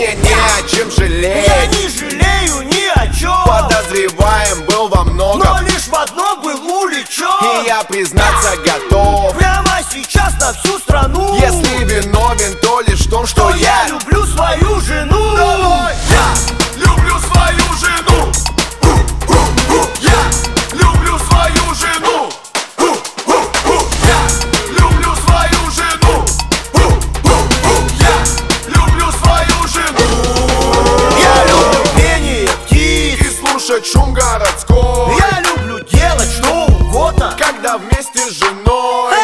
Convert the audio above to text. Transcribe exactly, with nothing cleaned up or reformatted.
мне не о чем жалеть. Я не жалею ни о чем. Подозреваем был во многом, но лишь в одном был увлечен. и я признаться готов прямо сейчас на всю страну. Если виновен, то лишь в том, что, что я, я люблю свою жену. Давай! Я люблю свою жену. Я люблю свою жену. Я люблю свою жену. Я люблю свою жену. Я люблю пение птиц и слушать шум городской. Я люблю делать что угодно, когда вместе с женой.